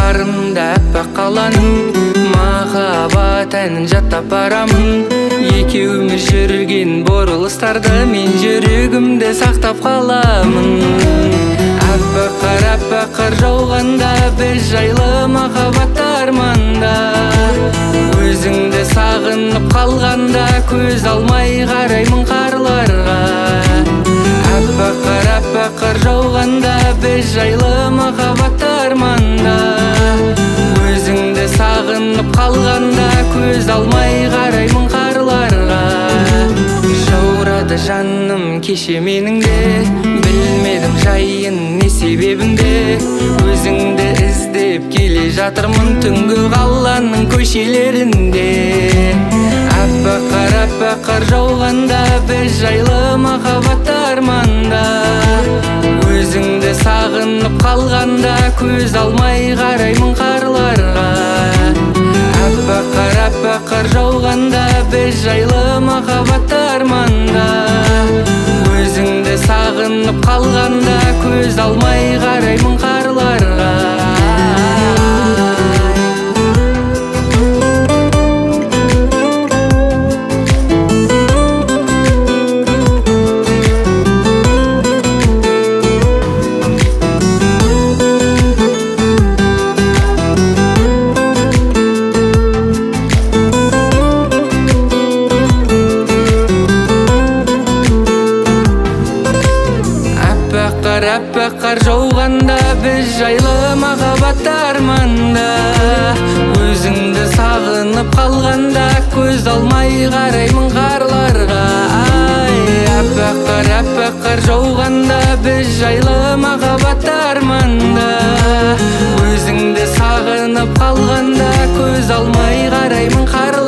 Жолдарымда әппақ қаланың махаббат әнін жаттап барамын. Екеуміз жүрген бұрылыстарды мен жүрегімде сақтап қаламын. Әппақ қар жауғанда біз жайлы махаббат арманда. Өзіңді сағынып қалғанда көз алмай қараймын қарларға. Әппақ қар жауғанда біз жайлы махаббат арманда. Өзіңді сағынып қалғанда көз алмай қараймын қарларға. Жаурады жаным кеше менің де, білмедім жайын не себебінде. Өзіңді іздеп келе жатырмын түнгі қаланың көшелерінде. Әппақ қар жауғанда біз жайлы махаббат арманда. Өзіңді сағынып қалғанда көз алмай қараймын қарларға. Әппақ қар жауғанда біз жайлы махаббат арманда. Өзіңді сағынып қалғанда көз алмай қараймын қарларға. Әппақ қар жауғанда біз жайлы махаббат арманда. Өзіңді сағынып қалғанда көз алмай қараймын қарларға. Әппақ қар жауғанда біз жайлы махаббат арманда. Өзіңді сағынып қалғанда көз алмай қараймын қарларға.